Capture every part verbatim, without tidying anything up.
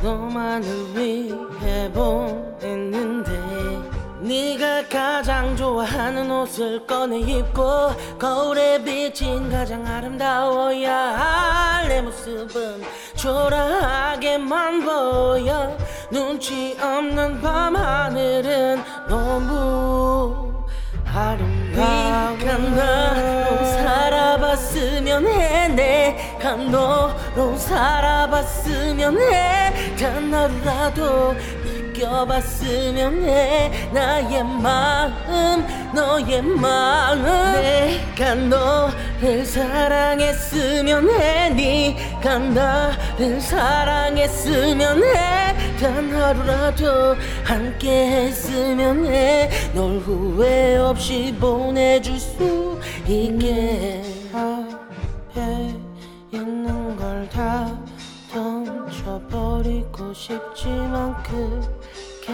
너만을 위해 보냈는데 네가 가장 좋아하는 옷을 꺼내 입고 거울에 비친 가장 아름다워야 할 내 모습은 초라하게만 보여. 눈치 없는 밤하늘은 너무 아름다워. 네가 살아봤으면 해. 내가 너로 살아봤으면 해. 단 하루라도 느껴봤으면 해. 나의 마음 너의 마음. 내가 너를 사랑했으면 해. 네가 나를 사랑했으면 해. 단 하루라도 함께 했으면 해. 널 후회 없이 보내줄 수 있게. 앞에 있는 걸 다 던져버리고 싶지만 크게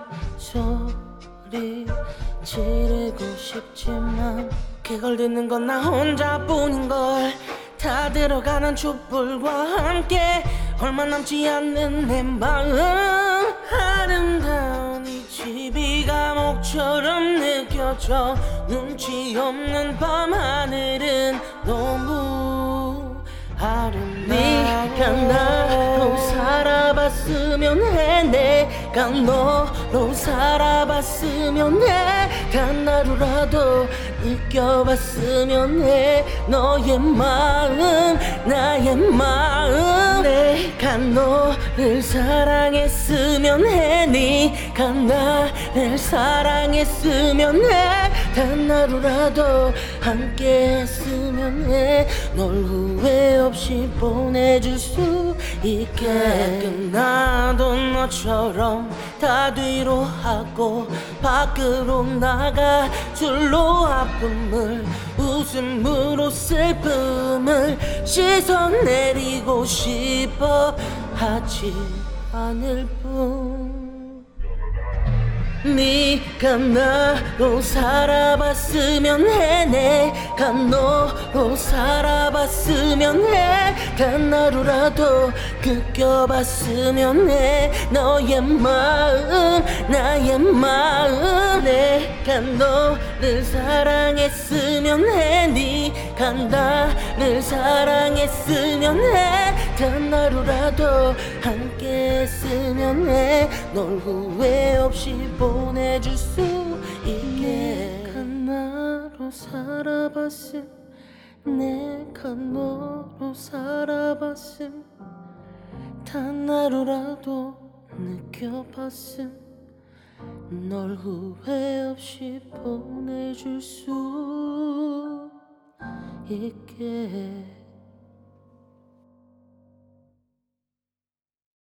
소리 지르고 싶지만 그걸 듣는 건 나 혼자뿐인걸. 다 들어가는 촛불과 함께 얼마 남지 않는 내 마음. 아름다운 이 집이 감옥처럼 느껴져. 눈치 없는 밤하늘은 너무 아름다워. 네가 나로 살아봤으면 해. 내가 너로 살아봤으면 해. 단 하루라도 느껴봤으면 해. 너의 마음 나의 마음. 내가 너를 사랑했으면 해. 네가 나를 사랑했으면 해. 단 하루라도 함께 했으면 해. 널 후회 없이 보내줄 수 있게. 끝나도 너처럼 다 뒤로 하고 밖으로 나가 줄로 아픔을 웃음으로 슬픔을 씻어내리고 싶어 하지 않을 뿐. 네가 나로 살아봤으면 해. 내가 너로 살아봤으면 해. 단 하루라도 느껴봤으면 해. 너의 마음 나의 마음. 내가 너를 사랑했으면 해. 네가 나를 사랑했으면 해. 단 하루라도 함께 했으면 해. 널 후회 없이 보내줄 수 있게. 내가 나로 살아봤음 내가 너로 살아봤음 단 하루라도 느껴봤음 널 후회 없이 보내줄 수 있게.